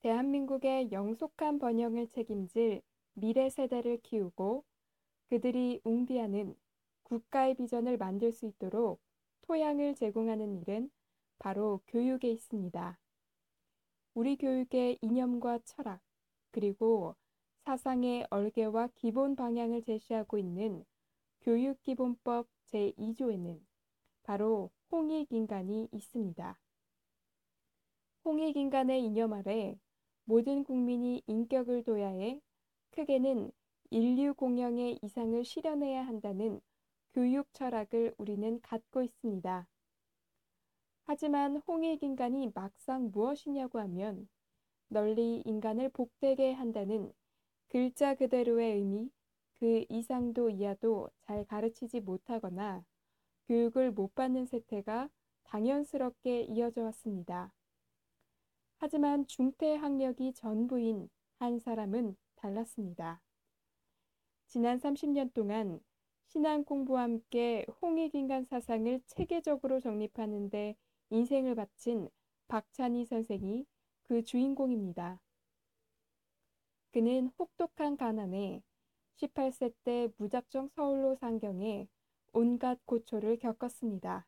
대한민국의 영속한 번영을 책임질 미래 세대를 키우고 그들이 웅비하는 국가의 비전을 만들 수 있도록 토양을 제공하는 일은 바로 교육에 있습니다. 우리 교육의 이념과 철학, 그리고 사상의 얼개와 기본 방향을 제시하고 있는 교육기본법 제2조에는 바로 홍익인간이 있습니다. 홍익인간의 이념 아래 모든 국민이 인격을 둬야해 크게는 인류 공영의 이상을 실현해야 한다는 교육 철학을 우리는 갖고 있습니다. 하지만 홍익인간이 막상 무엇이냐고 하면 널리 인간을 복되게 한다는 글자 그대로의 의미, 그 이상도 이하도 잘 가르치지 못하거나 교육을 못 받는 세태가 당연스럽게 이어져 왔습니다. 하지만 중퇴학력이 전부인 한 사람은 달랐습니다. 지난 30년 동안 신앙 공부와 함께 홍익인간 사상을 체계적으로 정립하는 데 인생을 바친 박찬희 선생이 그 주인공입니다. 그는 혹독한 가난에 18세 때 무작정 서울로 상경해 온갖 고초를 겪었습니다.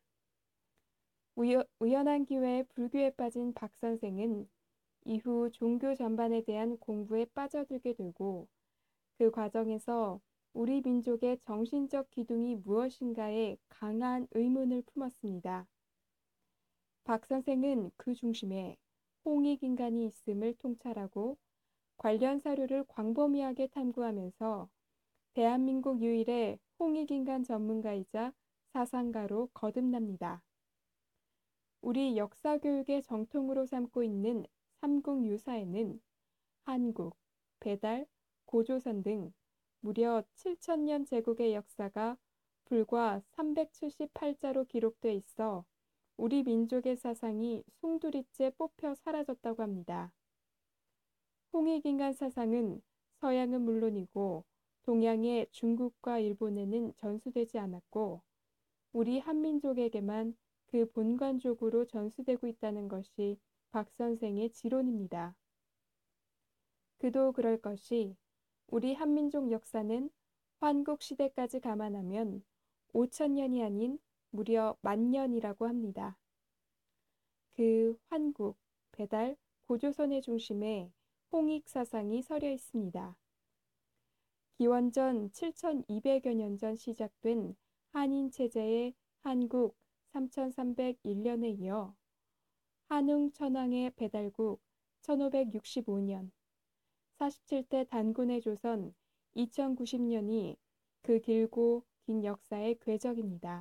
우연한 기회에 불교에 빠진 박 선생은 이후 종교 전반에 대한 공부에 빠져들게 되고 그 과정에서 우리 민족의 정신적 기둥이 무엇인가에 강한 의문을 품었습니다. 박 선생은 그 중심에 홍익인간이 있음을 통찰하고 관련 사료를 광범위하게 탐구하면서 대한민국 유일의 홍익인간 전문가이자 사상가로 거듭납니다. 우리 역사교육의 정통으로 삼고 있는 삼국유사에는 한국, 배달, 고조선 등 무려 7천년 제국의 역사가 불과 378자로 기록돼 있어 우리 민족의 사상이 송두리째 뽑혀 사라졌다고 합니다. 홍익인간 사상은 서양은 물론이고 동양의 중국과 일본에는 전수되지 않았고 우리 한민족에게만 그 본관적으로 전수되고 있다는 것이 박 선생의 지론입니다. 그도 그럴 것이 우리 한민족 역사는 환국시대까지 감안하면 5천년이 아닌 무려 10,000년이라고 합니다. 그 환국, 배달, 고조선의 중심에 홍익사상이 서려 있습니다. 기원전 7200여 년 전 시작된 한인체제의 한국 3301년에 이어 한웅 천황의 배달국 1565년, 47대 단군의 조선 2090년이 그 길고 긴 역사의 궤적입니다.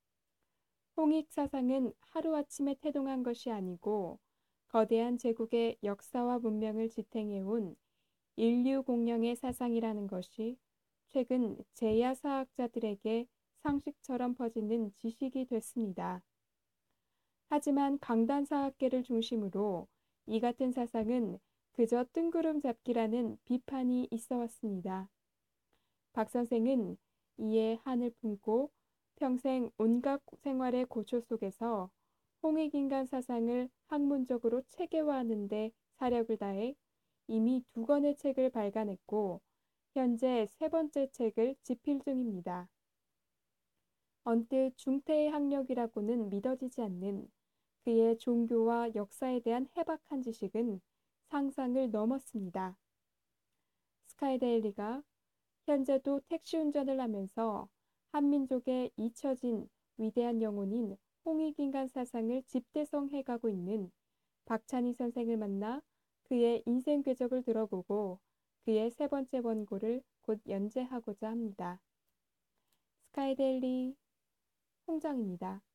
홍익사상은 하루아침에 태동한 것이 아니고 거대한 제국의 역사와 문명을 지탱해온 인류 공영의 사상이라는 것이 최근 제야사학자들에게 상식처럼 퍼지는 지식이 됐습니다. 하지만 강단사학계를 중심으로 이 같은 사상은 그저 뜬구름 잡기라는 비판이 있어 왔습니다. 박 선생은 이에 한을 품고 평생 온갖 생활의 고초 속에서 홍익인간 사상을 학문적으로 체계화하는 데 사력을 다해 이미 2권의 책을 발간했고 현재 3번째 책을 집필 중입니다. 언뜻 중퇴의 학력이라고는 믿어지지 않는 그의 종교와 역사에 대한 해박한 지식은 상상을 넘었습니다. 스카이데일리가 현재도 택시 운전을 하면서 한민족의 잊혀진 위대한 영혼인 홍익인간 사상을 집대성해가고 있는 박찬희 선생을 만나 그의 인생 궤적을 들어보고 그의 3번째 원고를 곧 연재하고자 합니다. 스카이데일리 홍정입니다.